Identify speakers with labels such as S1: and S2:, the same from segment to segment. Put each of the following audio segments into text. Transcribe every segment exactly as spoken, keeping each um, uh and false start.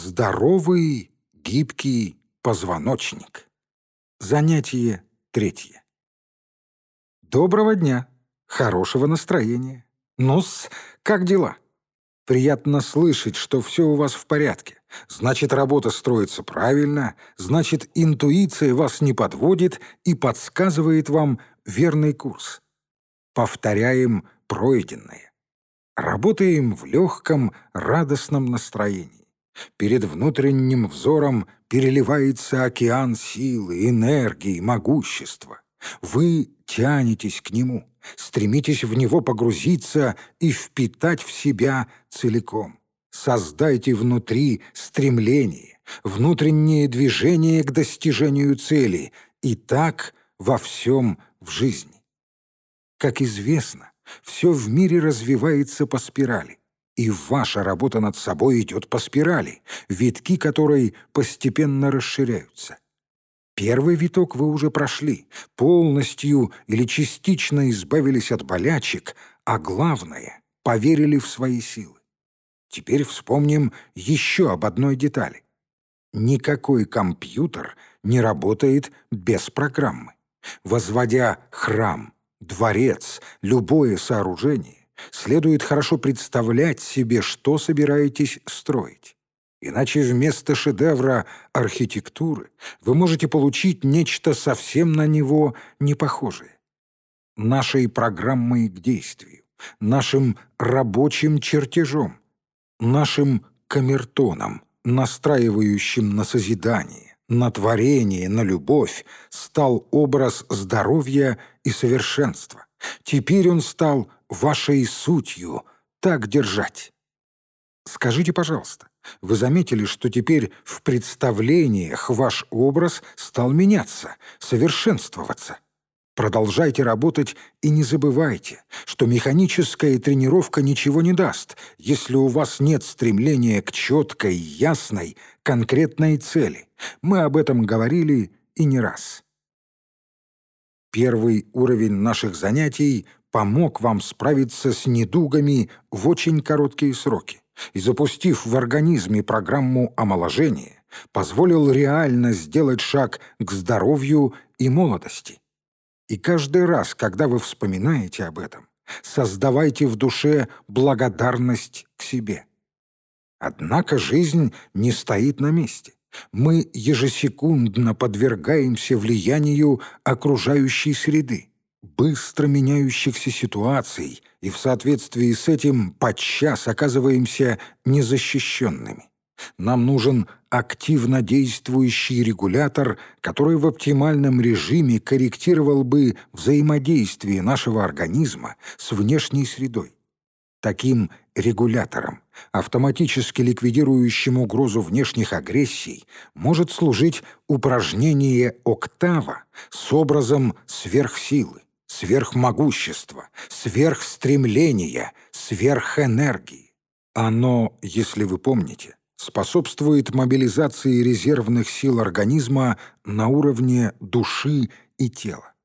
S1: Здоровый, гибкий позвоночник. Занятие третье. Доброго дня, хорошего настроения. Ну-с, как дела? Приятно слышать, что все у вас в порядке. Значит, работа строится правильно, значит, интуиция вас не подводит и подсказывает вам верный курс. Повторяем пройденное. Работаем в легком, радостном настроении. Перед внутренним взором переливается океан силы, энергии, могущества. Вы тянетесь к нему, стремитесь в него погрузиться и впитать в себя целиком. Создайте внутри стремление, внутреннее движение к достижению цели, и так во всем в жизни. Как известно, все в мире развивается по спирали, и ваша работа над собой идет по спирали, витки которой постепенно расширяются. Первый виток вы уже прошли, полностью или частично избавились от болячек, а главное — поверили в свои силы. Теперь вспомним еще об одной детали. Никакой компьютер не работает без программы. Возводя храм, дворец, любое сооружение, следует хорошо представлять себе, что собираетесь строить. Иначе вместо шедевра архитектуры вы можете получить нечто совсем на него не похожее. Нашей программой к действию, нашим рабочим чертежом, нашим камертоном, настраивающим на созидание, на творение, на любовь, стал образ здоровья и совершенства. Теперь он стал вашей сутью. Так держать. Скажите, пожалуйста, вы заметили, что теперь в представлениях ваш образ стал меняться, совершенствоваться? Продолжайте работать и не забывайте, что механическая тренировка ничего не даст, если у вас нет стремления к четкой, ясной, конкретной цели. Мы об этом говорили и не раз. Первый уровень наших занятий помог вам справиться с недугами в очень короткие сроки и, запустив в организме программу омоложения, позволил реально сделать шаг к здоровью и молодости. И каждый раз, когда вы вспоминаете об этом, создавайте в душе благодарность к себе. Однако жизнь не стоит на месте. Мы ежесекундно подвергаемся влиянию окружающей среды, быстро меняющихся ситуаций, и в соответствии с этим подчас оказываемся незащищенными. Нам нужен активно действующий регулятор, который в оптимальном режиме корректировал бы взаимодействие нашего организма с внешней средой. Таким регулятором, автоматически ликвидирующим угрозу внешних агрессий, может служить упражнение «Октава» с образом сверхсилы, сверхмогущества, сверхстремления, сверхэнергии. Оно, если вы помните, способствует мобилизации резервных сил организма на уровне души и тела.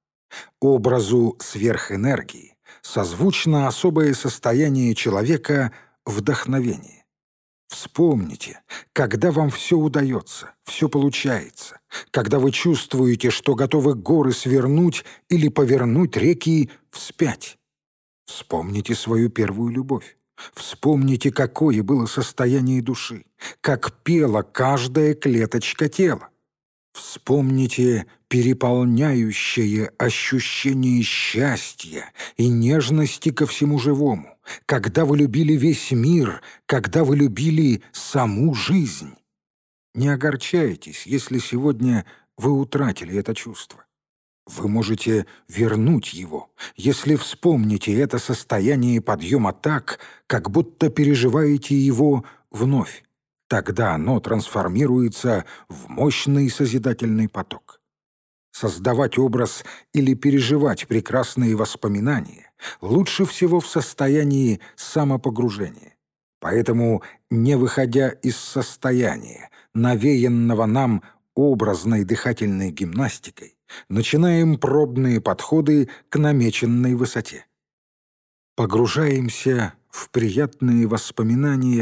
S1: Образу сверхэнергии созвучно особое состояние человека — вдохновение. Вспомните, когда вам все удается, все получается, когда вы чувствуете, что готовы горы свернуть или повернуть реки вспять. Вспомните свою первую любовь. Вспомните, какое было состояние души, как пела каждая клеточка тела. Вспомните переполняющее ощущение счастья и нежности ко всему живому, когда вы любили весь мир, когда вы любили саму жизнь. Не огорчайтесь, если сегодня вы утратили это чувство. Вы можете вернуть его, если вспомните это состояние подъема так, как будто переживаете его вновь. Тогда оно трансформируется в мощный созидательный поток. Создавать образ или переживать прекрасные воспоминания лучше всего в состоянии самопогружения. Поэтому, не выходя из состояния, навеянного нам образной дыхательной гимнастикой, начинаем пробные подходы к намеченной высоте. Погружаемся в приятные воспоминания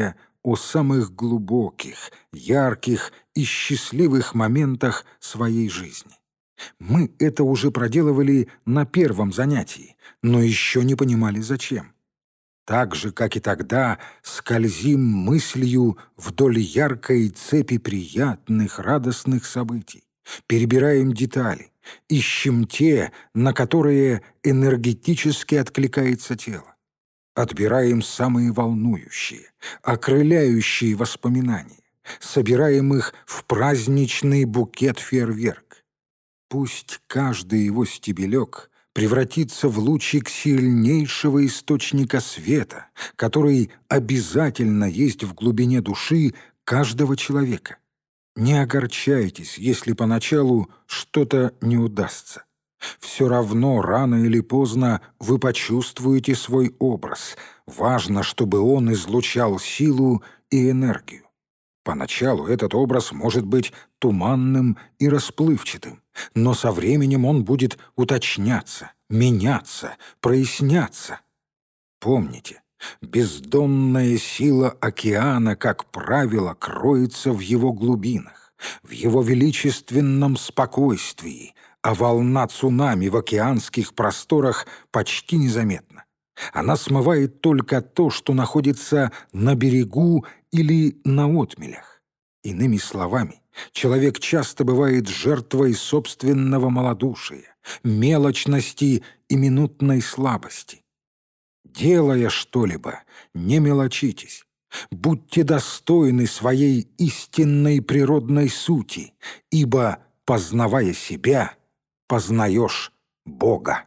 S1: о самых глубоких, ярких и счастливых моментах своей жизни. Мы это уже проделывали на первом занятии, но еще не понимали, зачем. Так же, как и тогда, скользим мыслью вдоль яркой цепи приятных, радостных событий, перебираем детали, ищем те, на которые энергетически откликается тело. Отбираем самые волнующие, окрыляющие воспоминания, собираем их в праздничный букет-фейерверк. Пусть каждый его стебелек превратится в лучик сильнейшего источника света, который обязательно есть в глубине души каждого человека. Не огорчайтесь, если поначалу что-то не удастся. Все равно рано или поздно вы почувствуете свой образ. Важно, чтобы он излучал силу и энергию. Поначалу этот образ может быть туманным и расплывчатым, но со временем он будет уточняться, меняться, проясняться. Помните, бездонная сила океана, как правило, кроется в его глубинах, в его величественном спокойствии, а волна цунами в океанских просторах почти незаметна. Она смывает только то, что находится на берегу или на отмелях. Иными словами, человек часто бывает жертвой собственного малодушия, мелочности и минутной слабости. Делая что-либо, не мелочитесь. Будьте достойны своей истинной природной сути, ибо, познавая себя, познаешь Бога.